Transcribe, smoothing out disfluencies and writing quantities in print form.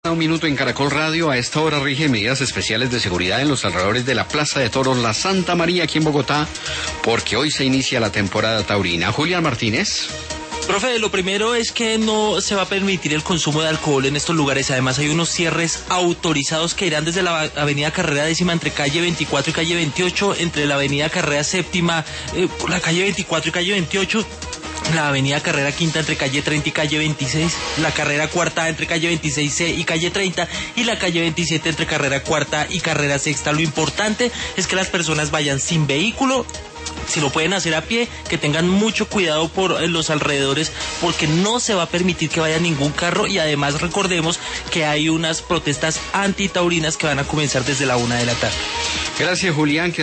Un minuto en Caracol Radio. A esta hora rigen medidas especiales de seguridad en los alrededores de la Plaza de Toros La Santa María aquí en Bogotá, porque hoy se inicia la temporada taurina. Julián Martínez. Profe, lo primero es que no se va a permitir el consumo de alcohol en estos lugares. Además hay unos cierres autorizados que irán desde la avenida Carrera Décima entre calle 24 y calle 28, entre la avenida Carrera Séptima, la calle 24 y calle 28, la avenida Carrera Quinta entre calle 30 y calle 26, la carrera Cuarta entre calle 26C y calle 30 y la calle 27 entre carrera Cuarta y carrera Sexta. Lo importante es que las personas vayan sin vehículo. Si lo pueden hacer a pie, que tengan mucho cuidado por los alrededores, porque no se va a permitir que vaya ningún carro. Y además recordemos que hay unas protestas antitaurinas que van a comenzar desde la 1 de la tarde. Gracias, Julián.